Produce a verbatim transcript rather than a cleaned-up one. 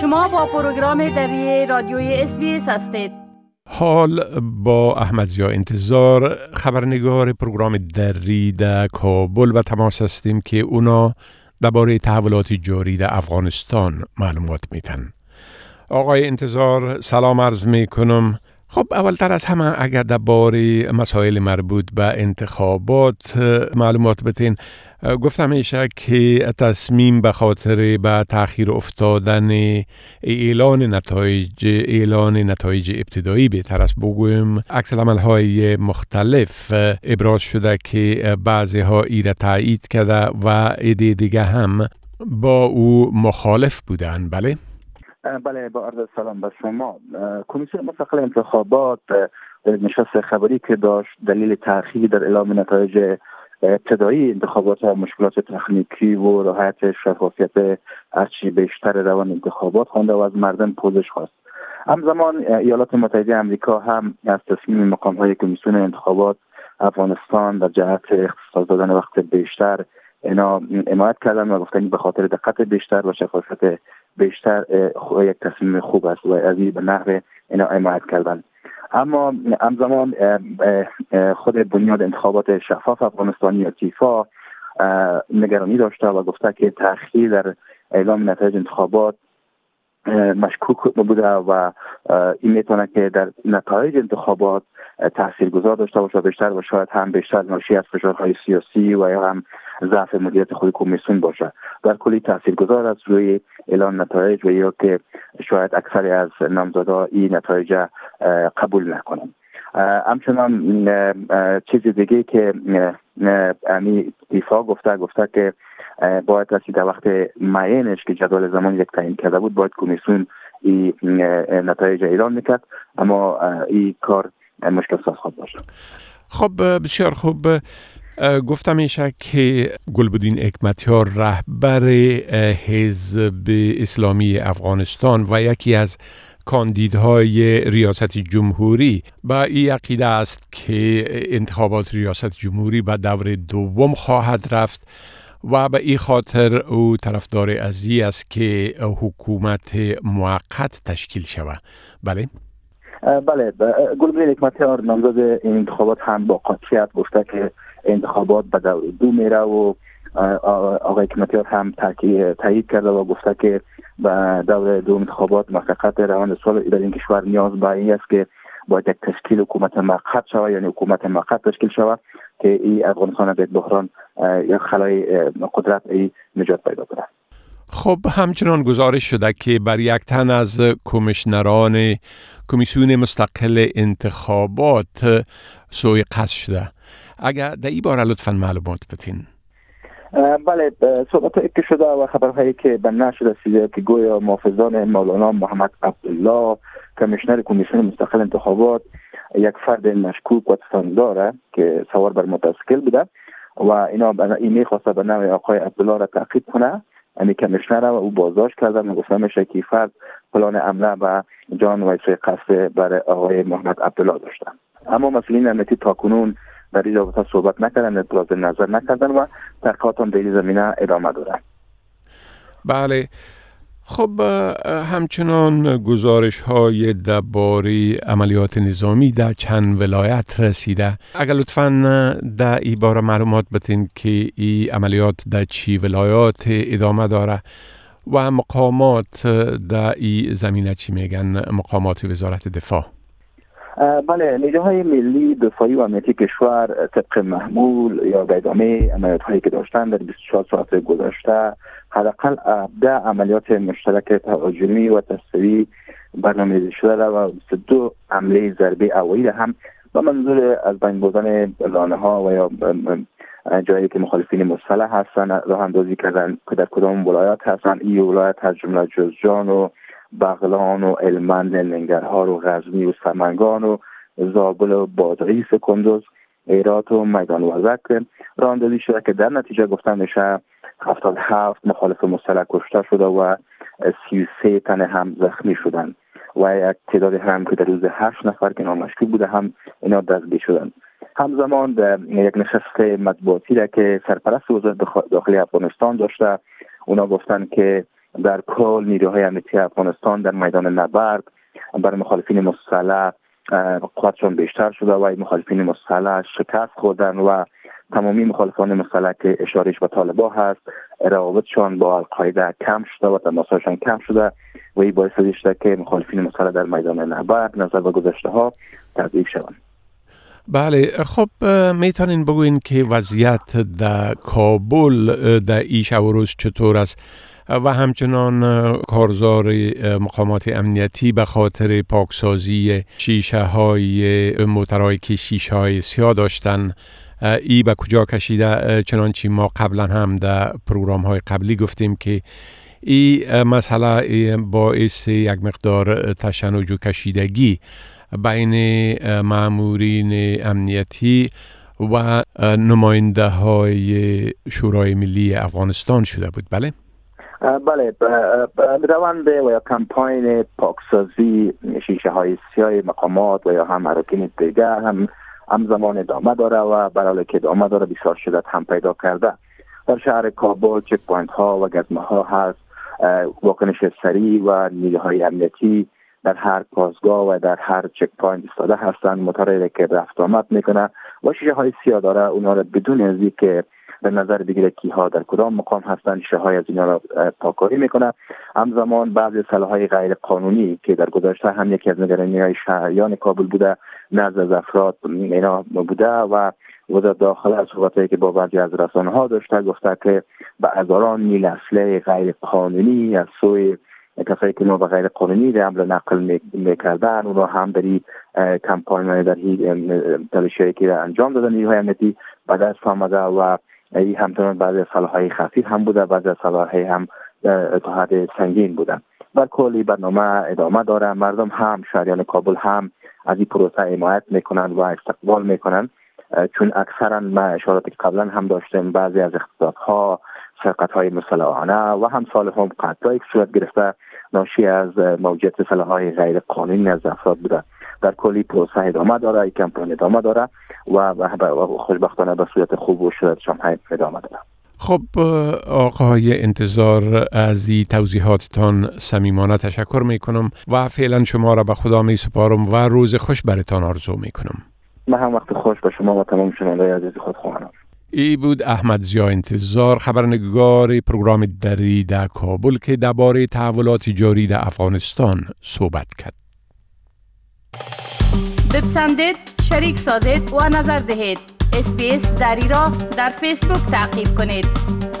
شما با پروگرام دری رادیوی اس بی اس هستید. حال با احمد ضیا انتظار خبرنگار پروگرام دری در کابل و تماس هستیم که اونا درباره تحولات جاری در افغانستان معلومات میتن. آقای انتظار سلام عرض میکنم. خب اولتر از همه اگر درباره مسائل مربوط به انتخابات معلومات بتین. گفتم میشه که تصمیم به خاطر به تأخیر افتادن اعلان نتایج اعلان نتایج ابتدایی بهتر است بگویم عکس العمل‌های مختلف ابراز شده که بعضی ها ایره تایید کرده و عده دیگه هم با او مخالف بودن. بله بله با عرض سلام به شما. کمیسیون مستقل انتخابات نشست خبری که داشت دلیل تأخیر در اعلام نتایج ابتدایی انتخابات و مشکلات تکنیکی و رعایت شفافیت هرچی بیشتر روان انتخابات خوانده و از مردم پوزش خواست. همزمان ایالات متحده آمریکا هم از تصمیم مقام‌های کمیسیون انتخابات افغانستان در جهت اختصاص دادن وقت بیشتر اینا حمایت کردن و گفتن به خاطر دقت بیشتر و شفافیت بیشتر یک تصمیم خوب است و از این به نحو اینا حمایت کردن. اما همزمان خود بنیاد انتخابات شفاف افغانستانی یا تیفا نگرانی داشته و گفته که تأخیر در اعلام نتایج انتخابات مشکوک بوده و این میتونه که در نتایج انتخابات تاثیرگذار داشته باشه بیشتر و شاید هم بیشتر ناشی از فشارهای سیاسی و یا هم ضعف مدیریت خود کمیسیون باشه. در کلی تاثیرگذار است روی اعلان نتایج و یا که شاید اکثر از نامزدها این نتایج قبول نکنن. همچنان چیز دیگه که امی دفاع گفته گفته که باید رسید وقت معینش که جدول زمان یک تعیین کرده بود باید کمیسیون این نتایج اعلان میکرد، اما این کار مشکل ساز خواهد باشه. خب بسیار خوب. گفتم میشه که گلبدین حکمتیار رهبر حزب اسلامی افغانستان و یکی از کاندیدهای ریاست جمهوری با این عقیده است که انتخابات ریاست جمهوری به دور دوم خواهد رفت و به این خاطر او طرفدار ازی است که حکومت موقت تشکیل شود. بله بله گلبدین حکمتیار نامزد این انتخابات هم با قاطعیت گفته که انتخابات به دور دو میره و آقای حکمتیار هم تایید کرده و گفته که به دور دو انتخابات موقت روان سال در این کشور نیاز به این است که باید یک تشکیل حکومت موقت شود، یعنی حکومت موقت تشکیل شود که این افغانستان به بحران یا خلای قدرت ای نجات پیدا کنه. خب همچنان گزارش شده که بر یک تن از کمیشنران کمیسیون مستقل انتخابات سوء قصد شده. اگر در این باره لطفاً معلومات بتین. بله صحبت که شده و خبرهایی که به نشر رسیده که گویا محافظان مولانا محمد عبدالله کمیشنر کمیسیون مستقل انتخابات یک فرد مشکوک و تفنگدار که سوار بر موتورسیکل بوده و اینا این میخواسته به نام آقای عبدالله را تعقیب کنه. یعنی کمیشنر و او بازداشت کردن و گفتن میشه که فرد پلان حمله و جان و سوء قصد بر آقای محمد عبدالله داشتن. اما مسئولین امنیتی تاکنون در این رابطه صحبت نکردن، ابراز نظر نکردن و تحقیقات هم در این زمینه ادامه دارن. بله. خب همچنان گزارش های درباره عملیات نظامی در چند ولایت رسیده. اگر لطفاً در این باره معلومات بتین که این عملیات در چی ولایات ادامه داره و مقامات در این زمینه چی میگن، مقامات وزارت دفاع؟ بله نیروهای ملی دفاعی و امنیتی کشور طبق معمول یا به ادامه عملیات هایی که داشتن در بیست و چهار ساعت گذشته حداقل ده عملیات مشترک تهاجمی و تصویری برنامه‌ریزی شده و بیست و دو حمله ضربه هوایی هم با منظور از بین بردن لانه ها و یا جایی که مخالفین مسلح هستن راه اندازی کردن که در کدام ولایات هستن. این ولایت از جمله جوزجان و بغلان و هلمند، ننگرهار و غزنی و سمنگان و زابل و بادغیس، کندوز، هرات و میدان وزک راه اندازی شده که در نتیجه گفتن میشه هفتاد و هفت مخالف مسلح کشته شده و سی و سه تن هم زخمی شدند و یک تعداد هم که در روز هشت نفر که نامشکوک بوده هم اینا دستگیر شدند. همزمان در یک نشست مطبوعاتی را که سرپرست وزارت داخلی افغانستان داشته اونا گفتن که در کل نیروهای امنیتی افغانستان در میدان نبرد برای مخالفین مسلح قوتشان بیشتر شده و این مخالفین مسلح شکست خوردن و تمامی مخالفان مسلح که اشارهش به طالبان هست روابطشان با القاعده کم شده و تماسشان کم شده و این باعث شده که مخالفین مسلح در میدان نبرد نظر به گذشته ها تضعیف شوند. بله، خب میتونین بگوین که وضعیت در کابل در این شب و روز چطور است و همچنان کارزار مقامات امنیتی به خاطر پاکسازی شیشه های موترهایی که شیشه های سیاه داشتن ای به کجا کشیده؟ چنانچه ما قبلا هم در پروگرام های قبلی گفتیم که این مسئله باعث یک مقدار تشنج و کشیدگی بین مامورین امنیتی و نماینده های شورای ملی افغانستان شده بود. بله؟ بله، روند و یا کمپاین پاکسازی شیشه های سیاه مقامات و یا هم اراکین دیگر هم همزمان ادامه داره و برای که ادامه داره بسیار شدت هم پیدا کرده. در شهر کابل چک پوینت ها و گزمه ها هست، واکنش سریع و نیروهای امنیتی در هر پاسگاه و در هر چک پوینت ایستاده هستند، موتوری که رفت آمد میکنه و شیشه های سیاه داره اونا را بدون از اینکه به نظر بگیره کیها در کدام مقام هستند شیشه های از اینا را پاککاری میکنه. همزمان بعضی سلاح‌های غیر قانونی که در گذشته هم یکی از نگرانی‌های شهریان کابل بوده نزد از افراد اینا بوده و وزارت داخله از صحبتایی که با بعضی از رسانه‌ها داشته گفته که به هزاران میل اسلحه غیر قانونی از سوی کسایی که نوع غیر قانونی در حمل نقل میکردن اونها هم در کمپاین در تلاشی که انجام دادن نیروهای امنیتی به دست آمده و این همچنان بعضی از سلاح‌های خفیف هم بوده، بعضی از سلاح‌های هم تا حد سنگین بودن. در کلی برنامه ادامه داره. مردم هم شهریان کابل هم از این پروسه حمایت میکنن و استقبال میکنن، چون اکثرا ما اشاراتی که قبلا هم داشتیم بعضی از اختطاف‌ها، سرقت‌های مسلحانه و هم سال هم قتل‌هایی که صورت گرفته ناشی از موجودیت سلاح‌های غیر قانونی از افراد بوده. در کلی پروسه ادامه داره، این کمپاین ادامه داره و خوشبختانه به صورت خوب و شدتشان هم ادامه داره. خب آقای انتظار، از این توضیحاتتان صمیمانه تشکر میکنم و فعلا شما را به خدا می سپارم و روز خوش برتان آرزو میکنم. من هم وقت خوش به شما و تمام شنوندگان عزیز خود خواهانم. ای بود احمد ضیا انتظار، خبرنگار پروگرام دری در کابل که درباره تحولات جاری در افغانستان صحبت کرد. بپسندید، شریک سازید و نظر دهید. اس بی اس دری را در فیسبوک تعقیب کنید.